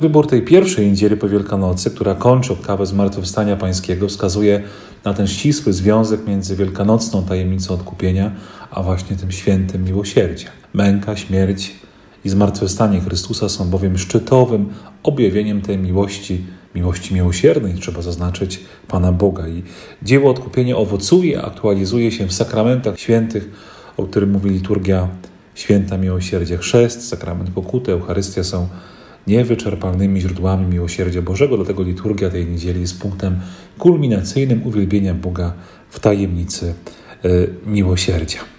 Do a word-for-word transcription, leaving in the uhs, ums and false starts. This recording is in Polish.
Wybór tej pierwszej niedzieli po Wielkanocy, która kończy oktawę Zmartwychwstania Pańskiego, wskazuje na ten ścisły związek między wielkanocną tajemnicą odkupienia, a właśnie tym świętem miłosierdzia. Męka, śmierć i zmartwychwstanie Chrystusa są bowiem szczytowym objawieniem tej miłości, miłości miłosiernej, trzeba zaznaczyć, Pana Boga. I dzieło odkupienia owocuje, aktualizuje się w sakramentach świętych, o którym mówi liturgia święta miłosierdzia. Chrzest, sakrament pokuty, Eucharystia są niewyczerpalnymi źródłami miłosierdzia Bożego, dlatego liturgia tej niedzieli jest punktem kulminacyjnym uwielbienia Boga w tajemnicy miłosierdzia.